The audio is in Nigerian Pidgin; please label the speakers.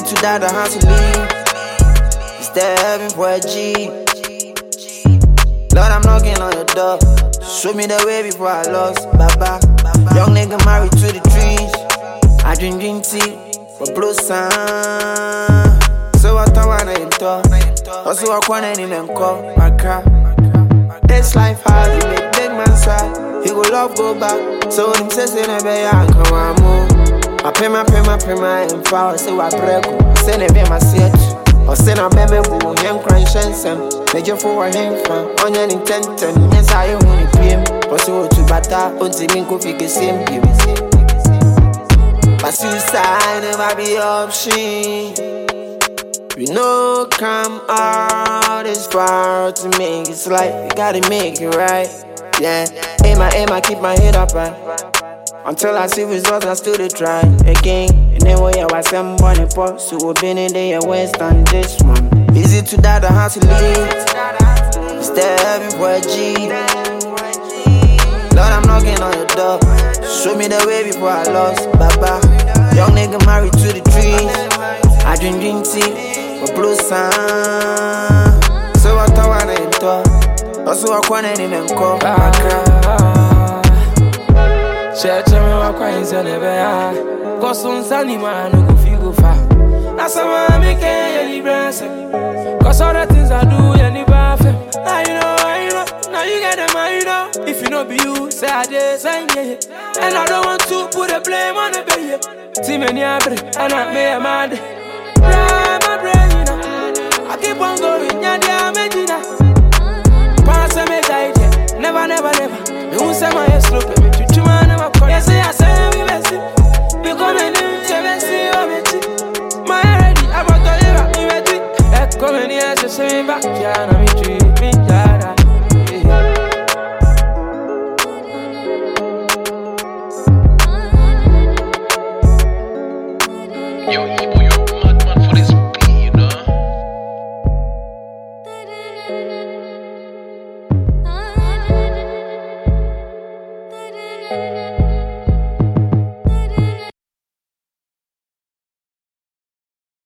Speaker 1: to die, the house to leave. Instead heaven for a G. Lord, I'm knocking on your door. Show me the way before I lost. Baba, young nigga married to the trees. I drink tea, but blue sun. So I thought I ain't talk. Also I can't even call my car. This life hard, you make big man sad. He go love go back. So him says in a bay, I come on move. I pay my and foul. So I break. Send it be my search. Or send a baby boo, young crying shensen. Major for him from onion intent. Yes, I only PM. Also to bata, until me go figure same game. But suicide never be option. We know come out this far to make it right. You gotta make it right. Yeah, aim, I keep my head up right. Until I see results, I still try again. And then when I was somebody pop, so we've been in the west and this one. Easy to die, the house to leave. Instead heaven for a G. Lord, I'm knocking on your door. Show me the way before I lost. Baba, young nigga married to the trees. I drink tea, but blue sun. So I thought I ain't talk. Also I can't even call my girl.
Speaker 2: Church me wa crying say never ya. Cause on sunny man no go feel go far. Now some make any brass. Cause all the things I do any bathroom. I know. Now you get them, I know. If you know be you, say I did, say yeah. And I don't want to put the blame on the baby. See me near and I may a mad. My brain, you know. I keep on going, yeah, dear Medina. Pass me died, never. You won't say my slope. Yes, I say we messy. We come and do messy, my ready. I'm about to live. Come in here to say back, yeah,